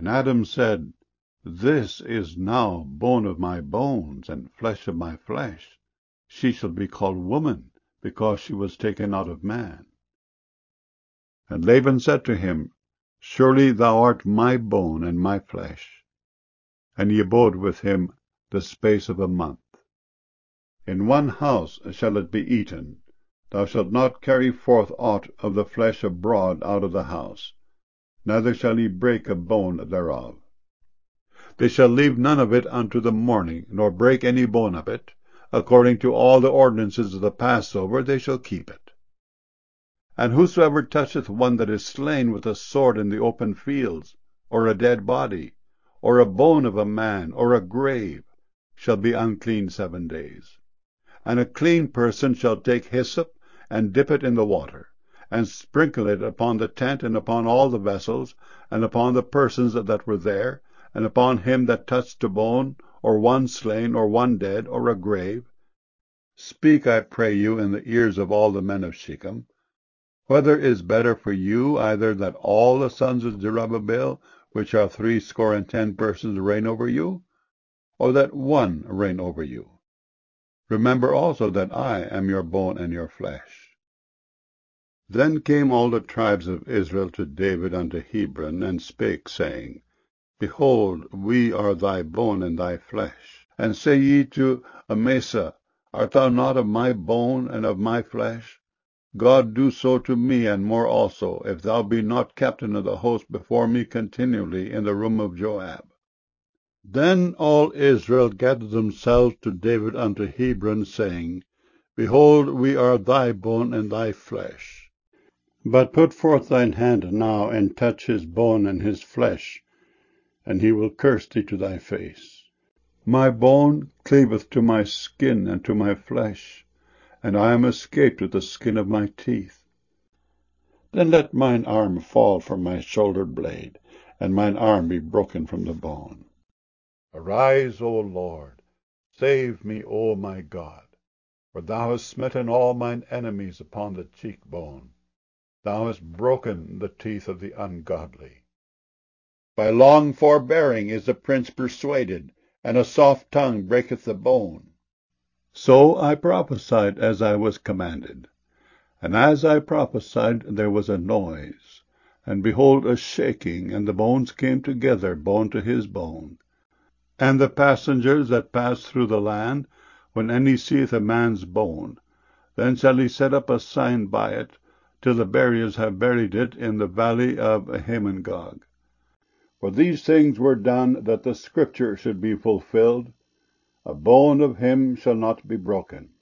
And Adam said, This is now bone of my bones, and flesh of my flesh. She shall be called woman, because she was taken out of man. And Laban said to him, Surely thou art my bone and my flesh. And he abode with him the space of a month. In one house shall it be eaten. Thou shalt not carry forth aught of the flesh abroad out of the house, neither shall he break a bone thereof. They shall leave none of it unto the morning, nor break any bone of it. According to all the ordinances of the Passover they shall keep it. And whosoever toucheth one that is slain with a sword in the open fields, or a dead body, or a bone of a man, or a grave, shall be unclean 7 days. And a clean person shall take hyssop, and dip it in the water, and sprinkle it upon the tent, and upon all the vessels, and upon the persons that were there, and upon him that touched a bone, or one slain, or one dead, or a grave. Speak, I pray you, in the ears of all the men of Shechem, whether it is better for you either that all the sons of Zerubbabel, which are 70 persons, reign over you, or that one reign over you? Remember also that I am your bone and your flesh. Then came all the tribes of Israel to David unto Hebron, and spake, saying, Behold, we are thy bone and thy flesh. And say ye to Amasa, Art thou not of my bone and of my flesh? God do so to me, and more also, if thou be not captain of the host before me continually in the room of Joab. Then all Israel gathered themselves to David unto Hebron, saying, Behold, we are thy bone and thy flesh. But put forth thine hand now, and touch his bone and his flesh, and he will curse thee to thy face. My bone cleaveth to my skin and to my flesh, and I am escaped with the skin of my teeth. Then let mine arm fall from my shoulder blade, and mine arm be broken from the bone. Arise, O Lord, save me, O my God, for thou hast smitten all mine enemies upon the cheekbone. Thou hast broken the teeth of the ungodly. By long forbearing is the prince persuaded, and a soft tongue breaketh the bone. So I prophesied as I was commanded. And as I prophesied, there was a noise, and behold a shaking, and the bones came together, bone to his bone. And the passengers that pass through the land, when any seeth a man's bone, then shall he set up a sign by it, till the buriers have buried it in the valley of Hamon-Gog. For these things were done, that the scripture should be fulfilled, A bone of him shall not be broken.